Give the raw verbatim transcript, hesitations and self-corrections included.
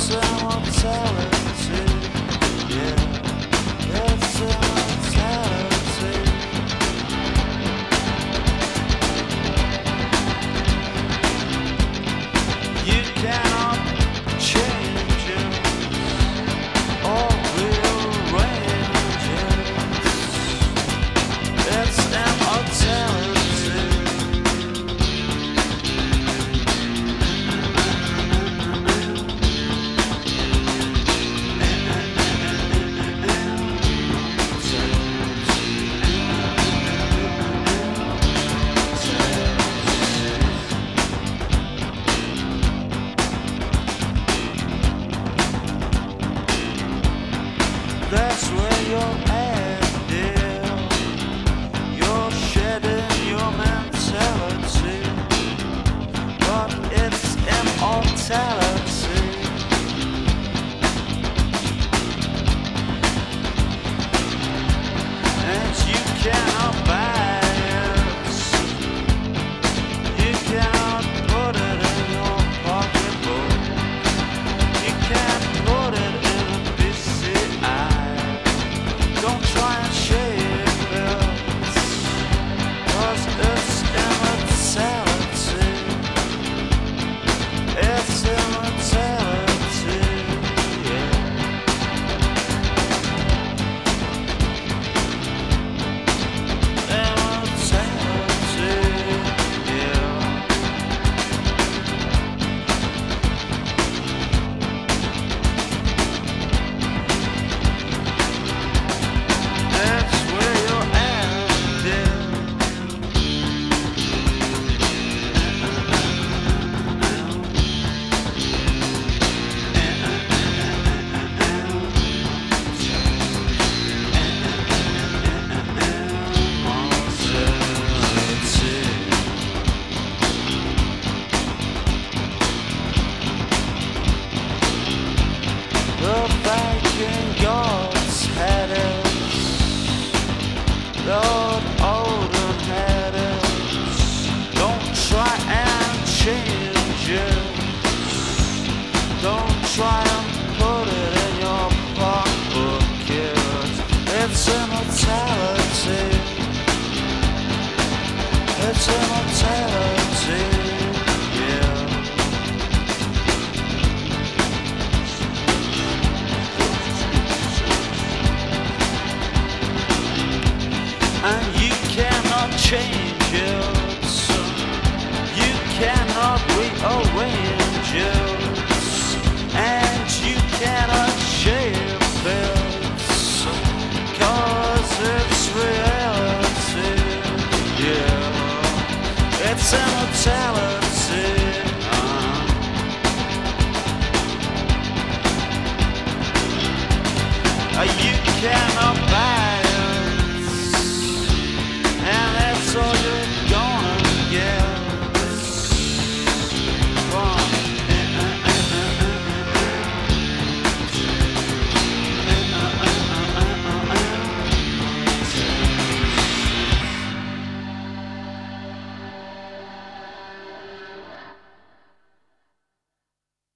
It's immortality, yeah, it's immortality. You cannot change it or rearrange it. It's immortality. That's where you're at, dear. You're shedding your mentality, but it's immortality. And you cannot buy it. You cannot put it in your pocketbook. You can't put it in a B C I. Don't try and shape it, 'cause it's immortality. It's immortality, yeah. Immortality, yeah. That's where you're at, dear. The Viking gods had it. Lord Odin had it. Don't try and change it. Don't try and put it in your pocketbook, kids. It's immortality. It's immortality.